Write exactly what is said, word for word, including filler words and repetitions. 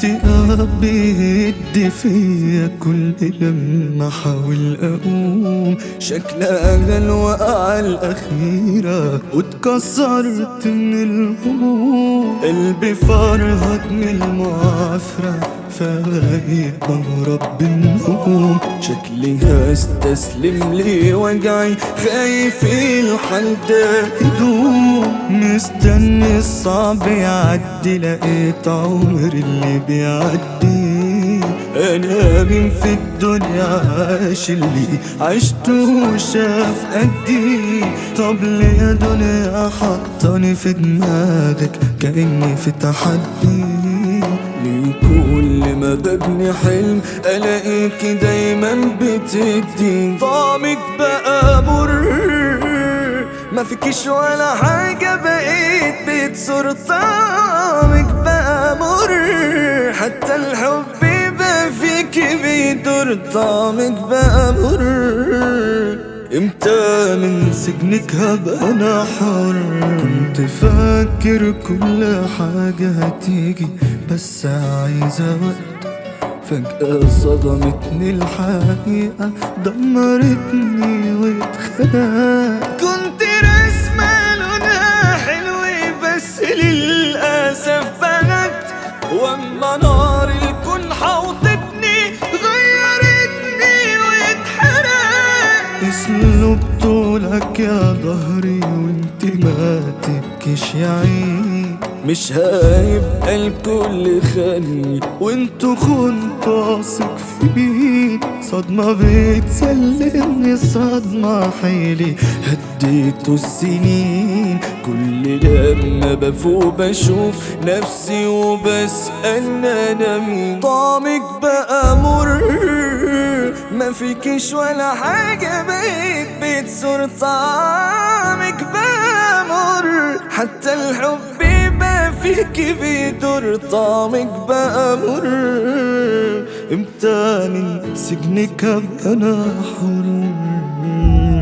الاكتئاب بيهد فيا كل لما احاول اقوم. شكلها الوقعة الاخيرة واتكسرت من الهموم. قلبي فرهد من المعافرة فايق بهرب بالنوم. شكلي هستسلم لوجعي خايف الحال ده يدوم. مستني الصعب يعدي لقيت عمري اللي بيعدي. انا مين في الدنيا عاش اللي عشته وشاف قدي. طب ليه يا دنيا حطاني في دماغك كأني في تحدي؟ ليه كل ما ببني حلم الاقيكي دايما بتدي طعمك بقى مر؟ ما فيكيش ولا حاجة بقيت بتصور طعمك بقى مر. حتى الحب بقى فيكي بيدور طعمك بقى مر. امتى من سجنك هبقى انا حر؟ كنت فاكر كل حاجة هتيجي بس عايزة وقت. فجأة صدمتني الحقيقة دمرتني واتخنقت. كنت رسمة لونها حلو بس للأسف بنت. واما نار الكون حوطتني غيرتني واتحرقت. اسلوب طولك يا ظهري وانت ما تبكيش يا عين. مش هيبقى الكل خاني وانتو خنتوا واثق فيه. صدمة بتسلمني صدمة حيلي هديتوا السنين. كل لما بفوق بشوف نفسي وبسأل انا مين. طعمك بقى مر ما فيكيش ولا حاجة بقيت بتصور طعمك بقى مر. حتى الحب بقى فيكي بيدور طعمك بقى مر. امتى من سجنك ابقى انا حر؟